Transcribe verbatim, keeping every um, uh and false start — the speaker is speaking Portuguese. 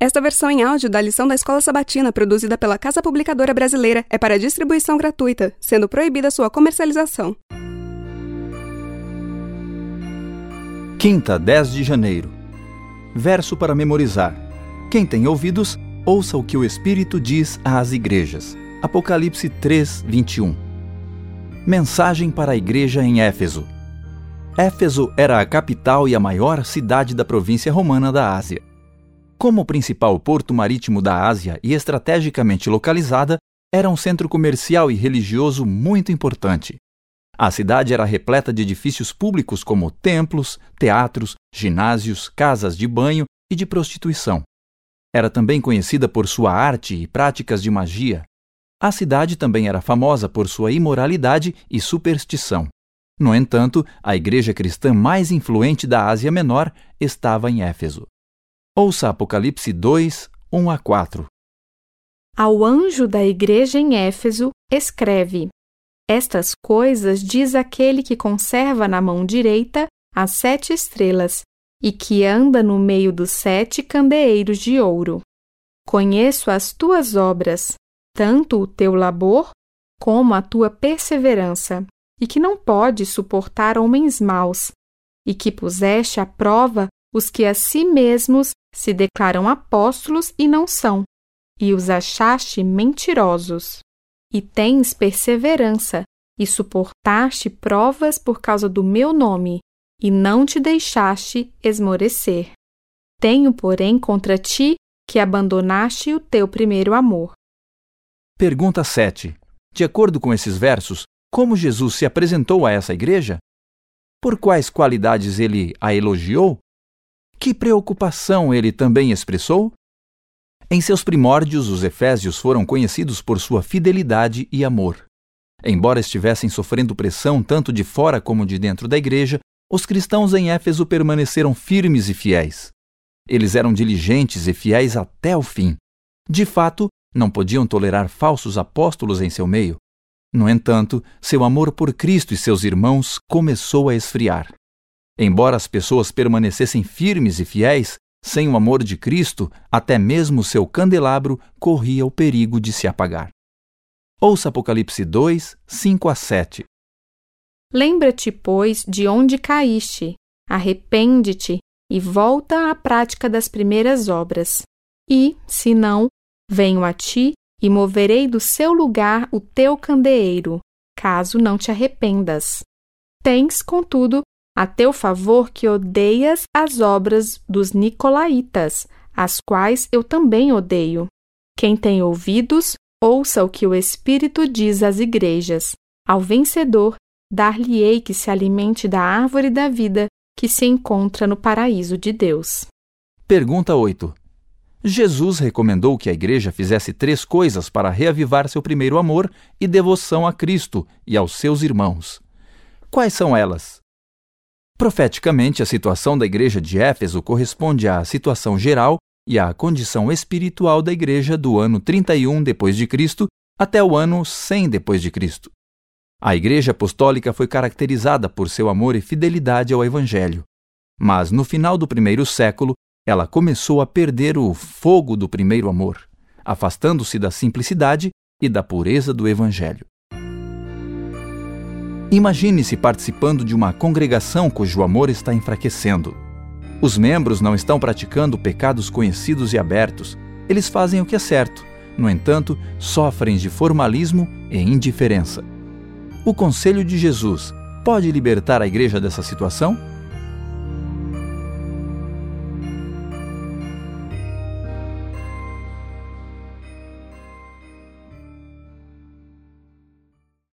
Esta versão em áudio da lição da Escola Sabatina, produzida pela Casa Publicadora Brasileira, é para distribuição gratuita, sendo proibida sua comercialização. Quinta, dez de janeiro. Verso para memorizar. Quem tem ouvidos, ouça o que o Espírito diz às igrejas. Apocalipse três, vinte e um. Mensagem para a igreja em Éfeso. Éfeso era a capital e a maior cidade da província romana da Ásia. Como o principal porto marítimo da Ásia e estrategicamente localizada, era um centro comercial e religioso muito importante. A cidade era repleta de edifícios públicos como templos, teatros, ginásios, casas de banho e de prostituição. Era também conhecida por sua arte e práticas de magia. A cidade também era famosa por sua imoralidade e superstição. No entanto, a igreja cristã mais influente da Ásia Menor estava em Éfeso. Ouça Apocalipse dois, um a quatro. Ao anjo da igreja em Éfeso, escreve: Estas coisas diz aquele que conserva na mão direita as sete estrelas e que anda no meio dos sete candeeiros de ouro. Conheço as tuas obras, tanto o teu labor como a tua perseverança, e que não podes suportar homens maus, e que puseste à prova os que a si mesmos se declaram apóstolos e não são, e os achaste mentirosos. E tens perseverança, e suportaste provas por causa do meu nome, e não te deixaste esmorecer. Tenho, porém, contra ti que abandonaste o teu primeiro amor. Pergunta sete. De acordo com esses versos, como Jesus se apresentou a essa igreja? Por quais qualidades ele a elogiou? Que preocupação ele também expressou? Em seus primórdios, os efésios foram conhecidos por sua fidelidade e amor. Embora estivessem sofrendo pressão tanto de fora como de dentro da igreja, os cristãos em Éfeso permaneceram firmes e fiéis. Eles eram diligentes e fiéis até o fim. De fato, não podiam tolerar falsos apóstolos em seu meio. No entanto, seu amor por Cristo e seus irmãos começou a esfriar. Embora as pessoas permanecessem firmes e fiéis, sem o amor de Cristo, até mesmo seu candelabro corria o perigo de se apagar. Ouça Apocalipse dois, cinco a sete. Lembra-te, pois, de onde caíste, arrepende-te e volta à prática das primeiras obras. E, se não, venho a ti e moverei do seu lugar o teu candeeiro, caso não te arrependas. Tens, contudo, a teu favor que odeias as obras dos nicolaítas, as quais eu também odeio. Quem tem ouvidos, ouça o que o Espírito diz às igrejas. Ao vencedor, dar-lhe-ei que se alimente da árvore da vida que se encontra no paraíso de Deus. Pergunta oito. Jesus recomendou que a igreja fizesse três coisas para reavivar seu primeiro amor e devoção a Cristo e aos seus irmãos. Quais são elas? Profeticamente, a situação da igreja de Éfeso corresponde à situação geral e à condição espiritual da igreja do ano trinta e um depois de Cristo até o ano cem depois de Cristo. A igreja apostólica foi caracterizada por seu amor e fidelidade ao Evangelho. Mas, no final do primeiro século, ela começou a perder o fogo do primeiro amor, afastando-se da simplicidade e da pureza do Evangelho. Imagine-se participando de uma congregação cujo amor está enfraquecendo. Os membros não estão praticando pecados conhecidos e abertos. Eles fazem o que é certo. No entanto, sofrem de formalismo e indiferença. O conselho de Jesus pode libertar a igreja dessa situação?